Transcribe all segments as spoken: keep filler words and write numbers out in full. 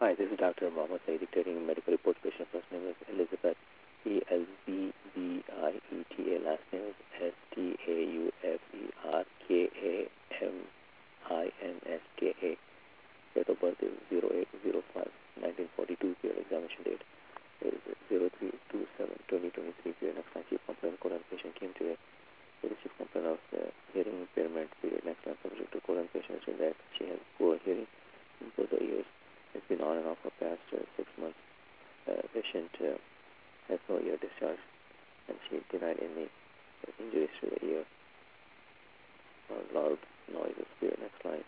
Hi, this is Doctor Mohammed Saeed dictating medical report. Patient first name is Elizabeth, E L Z B I E T A. Last name is S T A U F E R K A M I N S K A. Date of birth is zero eight zero five nineteen forty-two. Period examination date is zero three two seven twenty twenty-three. Period next line. Chief complaint code and patient came today. The chief complaint of uh, hearing impairment. Period next line. Subject to code and patient is that she has poor hearing in both the ears. It's been on and off for past uh, six months. Uh, patient uh, has no ear discharge, and she denied any injuries to the ear or loud noises. Period next line.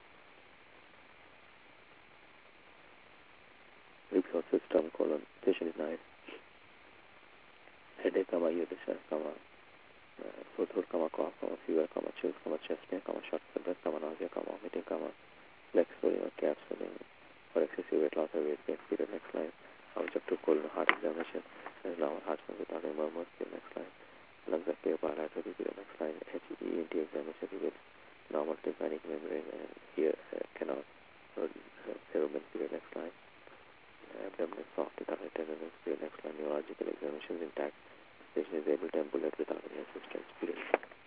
Repeat system colon. Patient denied. Headache, comma, ear discharge, comma, uh, sore throat, comma, cough, comma, fever, comma, chills, comma, chest pain, comma, shortness of breath, comma, nausea, comma, vomiting, comma, leg swelling or calf swelling, or excessive weight loss or weight gain. Period next line. Objective colon heart examination. There's now heart sounds without any murmurs. Period next line. Lungs are clear bilaterally. Period next line. H E N T examination reveals normal tympanic membrane and ear uh, canal or uh, cerumen. Period next line. Abdomen is soft without any tenderness. Period next line. Neurological examination is intact. Patient is able to ambulate without any assistance. Period.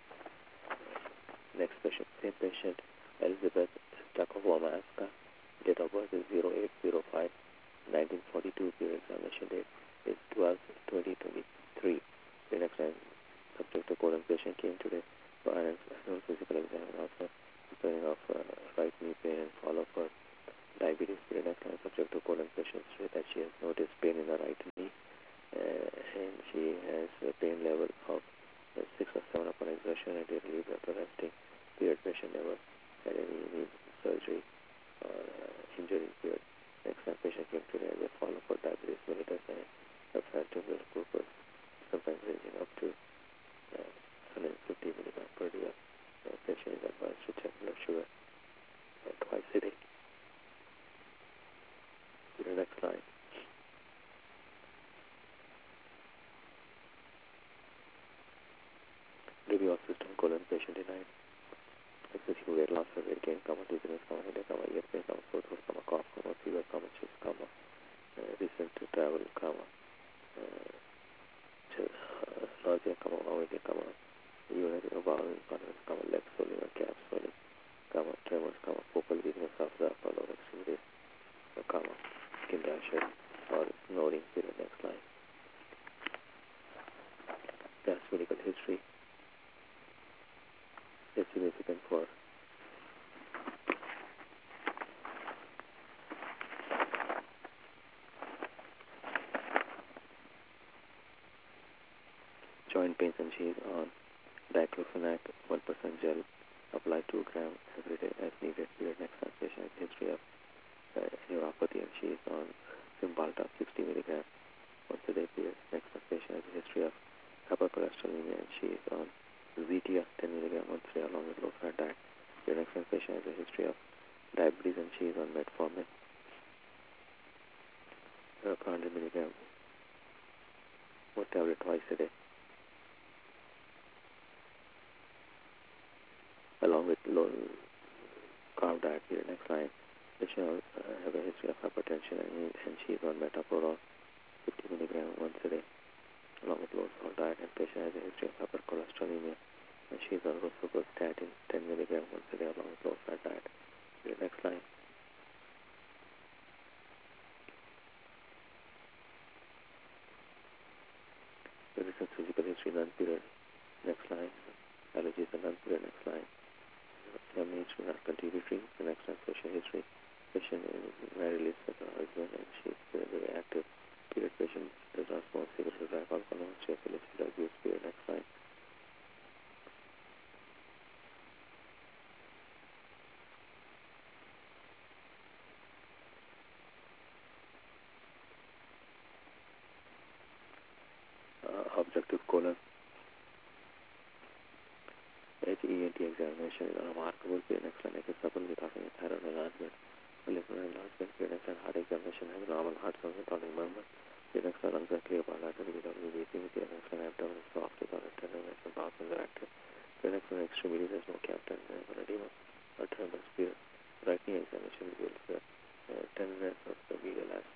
Next patient. Same patient. Elizabeth Stakhovamaska. Date of birth is zero eight zero five nineteen forty-two. Period examination date is twelve twenty twenty-three. The next time subject to code and patient came today for an annual physical exam and also complaining of uh, right knee pain and follow for diabetes. Period next time subject to code and patient said that she has noticed pain in the right knee uh, and she has a pain level of uh, six or seven upon exertion and they relieved after resting. Period patient never had any knee surgery or uh, injury. Period. Next time patient came today as a follow for diabetes mellitus and a fasting blood glucose, sometimes ranging up to uh, one hundred fifty milligrams per day. The patient is advised to check blood sugar uh, twice a day. The next line. Review of system colon patient denied. Excessive weight loss or weight gain, comma, dizziness, comma, headache, comma, ear pain, comma, sore throat, comma, cough, comma, fever, comma, chills, comma, uh, recent to travel, comma, uh, chill, uh, nausea, comma, vomiting, comma, urinary or bowel incontinence, comma, leg swelling or calf swelling, comma, tremors, comma, focal weakness of the upper lower extremities, uh, comma, skin rashes or snoring. Period next line. Past medical history is significant for joint pains, and she is on diclofenac one percent gel. Apply two grams every day as needed. Period next time patient has history of uh, neuropathy, and she is on Cymbalta sixty milligrams once a day. Period next time patient has a history of hypercholesterolemia, and she is on Zetia ten milligrams once a day along with low fat diet. Period next time patient has a history of diabetes, and she is on metformin uh, one hundred milligrams one tablet twice a day along with low carb diet. Period next line. Patient uh, have a history of hypertension, and, and she is on metoprolol fifty milligrams once a day along with low salt diet, and patient has a history of hypercholesterolemia, and she is on rosuvastatin ten milligrams once a day along with low fat diet. Period next line. The recent physical history non-period next line. Allergies and non-period next line. Family history not contributory. The next line. Social history. Patient is married with her husband, and she is very, very active. Period patient does not smoke cigarettes or drink alcohol, no stress, illicit abuse. Period next line. Uh, objective colon H E N T examination is unremarkable. Period next line. It is supple without any thyroid enlargement. Liver enlargement. Period next line. Heart examination has normal heart sounds without any murmur. Period next line. Lungs are clear bilaterally without any weeping. Period next line. Abdomen is soft without a tenderness and bowels are active. Period next line. Extremity there is no captain or edema or tremors. Period. Right knee examination reveals uh, uh, tenderness of the medial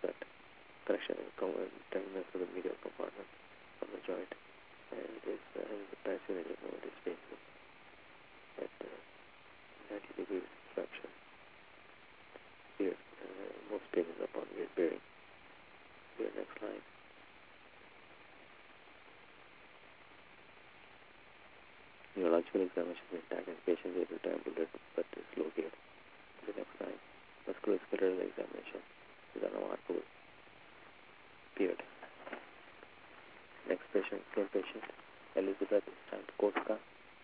physical examination is intact and patient is able to ambulate but is low geared. The next line, musculoskeletal examination is unremarkable. Period. Next patient, same patient, Elizabeth Stantkowska.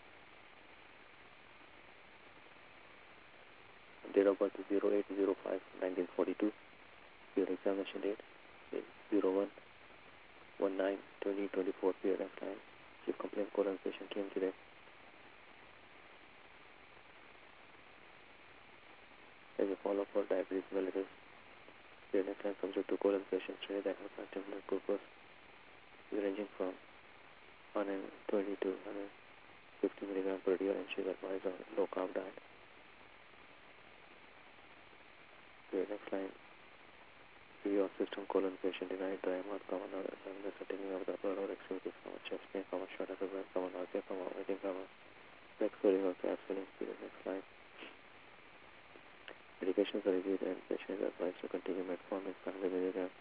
Date of birth is zero eight zero five nineteen forty-two. Period examination date is zero one one nine twenty twenty-four. Period next line. Chief complaint colon patient came today. As a follow-up for diabetes mellitus. Period next line. Subject to colon patient treated at hyperactive blood glucose is ranging from one hundred twenty to one hundred fifty milligrams per day, and she is advised on low carb diet. Period next line. Review of system colon patient denied dry mouth, comma, numbness or taking of the upper or extremities, comma, chest pain, comma, short of the breath, comma, nausea, comma, vomiting, comma, neck swelling or capsuling. Period next line. Medications are reviewed and patient is advised to continue metformin five hundred milligrams,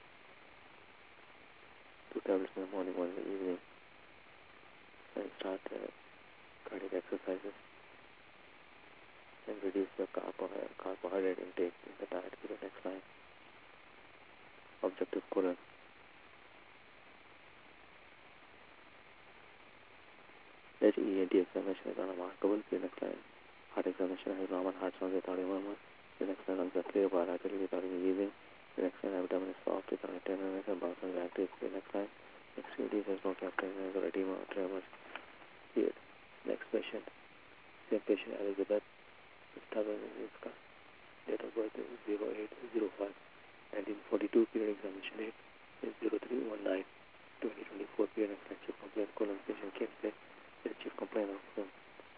two tablets in the morning, one in the evening, and start uh, cardiac exercises and reduce the carbohydrate, carbohydrate intake in the diet. Period next line. Objective colon. H E N T examination is unremarkable. Period next line. Heart examination has normal heart sounds without a murmur. The next line, lungs are clear bilaterally without any wheezing. The next line, abdomen is soft without any tenderness and bowels are active. The next line, extremities has no captain or edema or tremors. Period. Next patient. Same patient, Elizabeth Stavronska. Date of birth is zero eight zero five nineteen forty-two. Period examination date is zero three one nine twenty twenty-four. Period next line. Chief complaint colon patient came today. The chief complaint of um,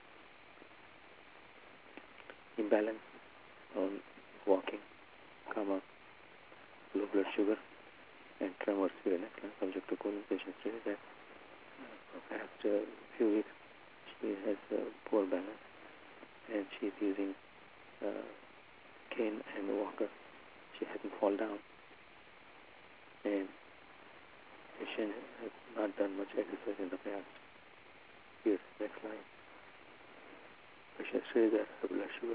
imbalance on walking, comma, low blood sugar and tremors. Period next line. Subject to colon patient stated that uh, for the past uh, few weeks she has uh, poor balance and she is using uh, cane and walker. She hasn't fallen down and patient has not done much exercise in the past. Here's the next line. Patient says that her blood sugar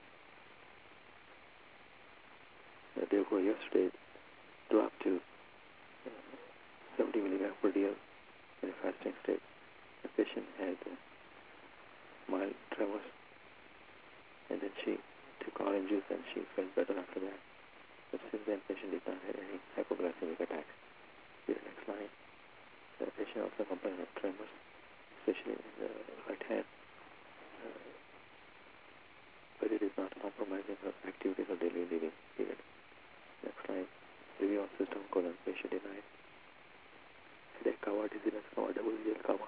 uh, therefore yesterday dropped to uh, seventy milligrams per day in a fasting state. The patient had uh, mild tremors and then she took orange juice and she felt better after that. But since then, patient did not have any hypoglycemic attacks. Here, next line. The patient also complained of tremors, especially in the right hand, uh, but it is not compromising her activities or daily living. Period. Next line. Review of system colon patient denied headache, comma, dizziness, comma, double vision, comma,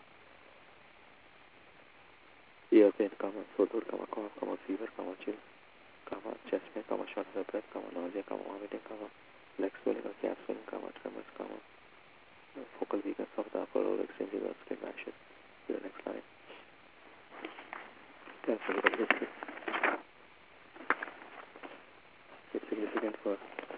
ear pain, comma, sore throat, comma, cough, comma, fever, comma, chill, comma, chest pain, comma, short of the breath, comma, nausea, comma, vomiting, comma, leg swelling or calf swelling, comma, tremors, comma, focal weakness of the upper or extremities or skin rashes. To the next line. Cancel the history. It's significant for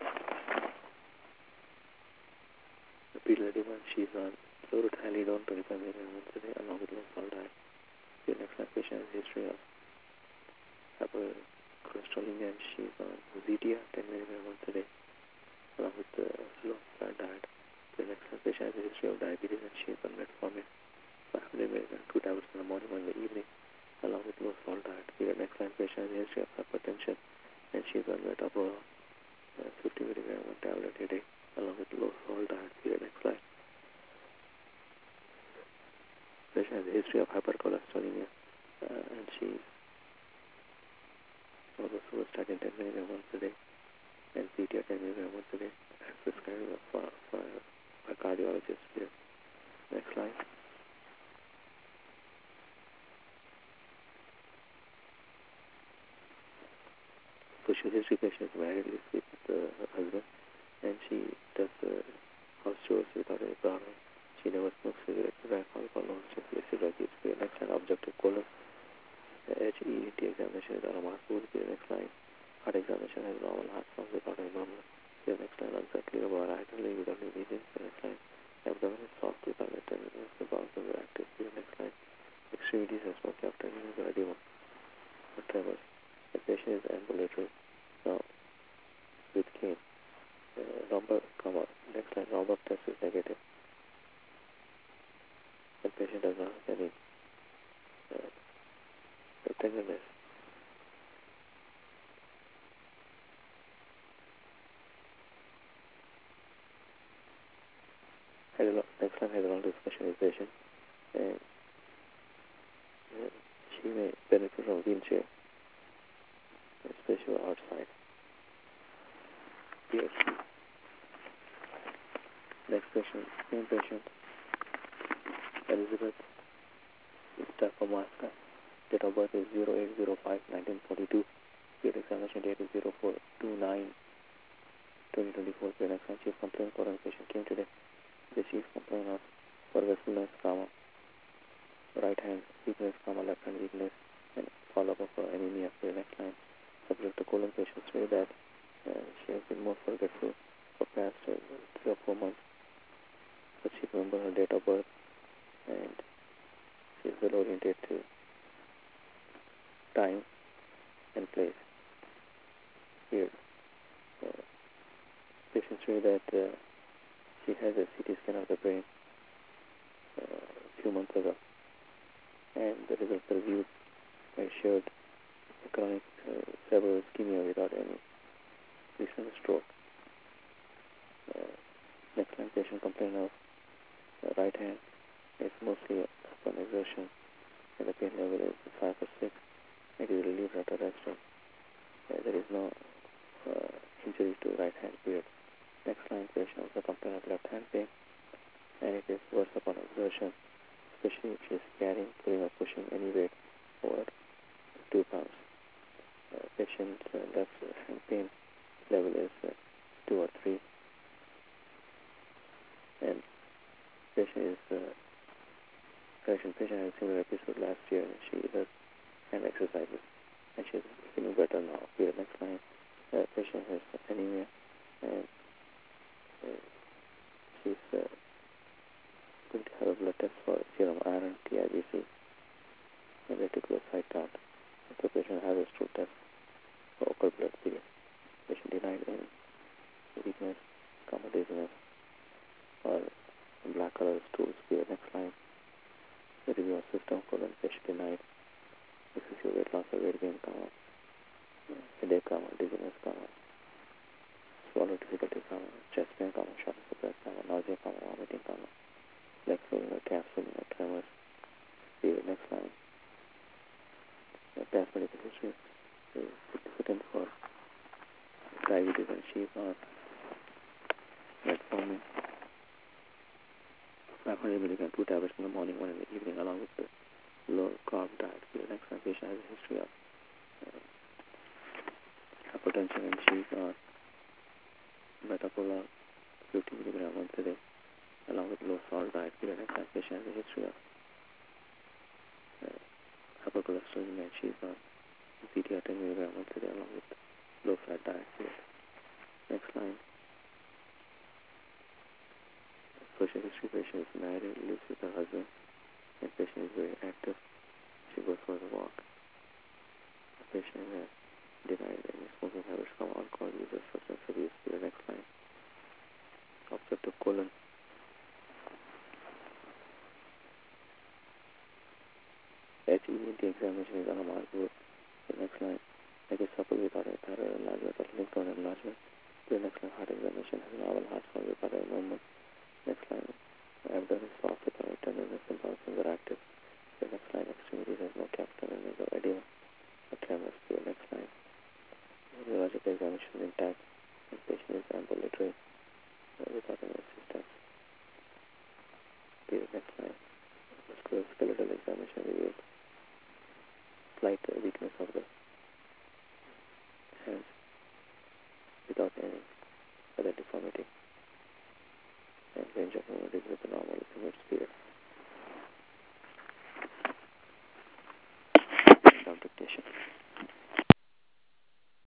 the pedal edema. She's on fluorothioridone twenty-five milligrams once a day along with low salt diet. The next line, patient has a history of hypercholesterolemia and she's on Zetia ten milligrams once a day along with the low fat diet. The next line, patient has a history of diabetes and she's on metformin five hundred milligrams, two tablets in the morning, one in the evening along with low salt diet. The next line, patient has a history of hypertension and she's on metoprolol uh, fifty milligrams, one tablet a day along with low salt diet. The next line. Patient has a history of hypercholesterolemia uh, and she's on the suvastatin ten milligrams once a day and Zetia ten milligrams once a day as prescribed for, for, by cardiologist here. Next line. Social history patient is married, lives with uh, her husband and she does uh, house chores without any problem. She never smokes cigarettes, drank alcohol, no illicit drug use. The next line, objective colon. The H E N T examination is unremarkable. The next line, heart examination has normal heart sounds without any murmur. The next line, lungs are clear bilaterally without any wheezing. The next line, abdomen is soft without any tenderness. The bowels are active. The next line, extremities has no captain or edema or tremors. The patient is ambulatory. Now, with cane, uh, number, comma, next line, number test is negative. The patient does not have any uh, tenderness. Next line has a long discussion with patient, and uh, she may benefit from wheelchair, especially outside. Yes. Next patient, same patient, Elizabeth, Staphomasta. Date of birth is zero eight zero five nineteen forty-two. Period examination date is zero four two nine twenty twenty-four. Period next line, chief complaint for an patient came today. The chief complaint of forgetfulness, comma, right hand weakness, comma, left hand weakness, and follow-up of uh, anemia. Period next line, subject to colon patients say that uh, she has been more forgetful for past uh, three or four months, but she remembers her date of birth and she is well oriented to time and place. Here, uh, patients say that uh, she has a C T scan of the brain uh, a few months ago, and the results reviewed and showed chronic uh, cerebral ischemia without any recent stroke. Uh, next line, patient complaint of uh, right hand is mostly upon exertion, and the pain level is five or six. It is relieved after resting. Uh, there is no uh, injury to right hand. Period. Next line, patient also complains of left hand pain, and it is worse upon exertion, especially if she is carrying, pulling or pushing any weight over two pounds. Uh, patient's uh, left hand pain level is uh, two or three, and patient is uh, correction. Patient had a similar episode last year, and she does hand exercises, and she is feeling better now. Period. Next line, uh, patient has anemia, and uh, she's uh, going to have a blood test for serum iron, T I B C, and reticulocyte count. If the patient has a stool test for occult blood. Period. Patient denied any weakness, comma, dizziness, or black color stools. Period. Next line, the review of system for the patient denied excessive weight loss or weight gain, comma, headache, comma, dizziness, comma, swallow difficulty, comma, chest pain, comma, shortness of breath, comma, nausea, comma, vomiting, comma, leg swelling or calf swelling or tremors. Period. Next line, the past medical history is significant for diabetes and sheep on metformin, five hundred milligrams, two tablets in the morning, one in the evening, along with the low carb diet. The next one, patient has a history of uh, hypertension and sheep on metoprolol, fifty milligrams once a day, along with low salt diet. The next one, patient has a history of uh, hypercholesterolemia and sheep on P T R ten milligrams once a day, along with low fat diet. Next line, social history, patient is married, lives with her husband, and patient is very active. She goes for a walk. The patient has denied any smoking habits, from alcohol use or substance abuse. The next line, obstructive colon. H E E T examination is unremarkable. The next line, it is supple without a thyroid enlargement or lymph node enlargement. The next line, heart examination has normal heart sound without a movement. Next line, abdomen is soft without a tenderness and pulses are active. The next line, extremities has no capital tenderness or edema or tremors. The next line, neurological examination is intact. The patient is ambulatory uh, without any assistance. The next line, musculoskeletal examination reveals slight uh, weakness of the hands without any other deformity, and range of movement is with the normal limits. Period.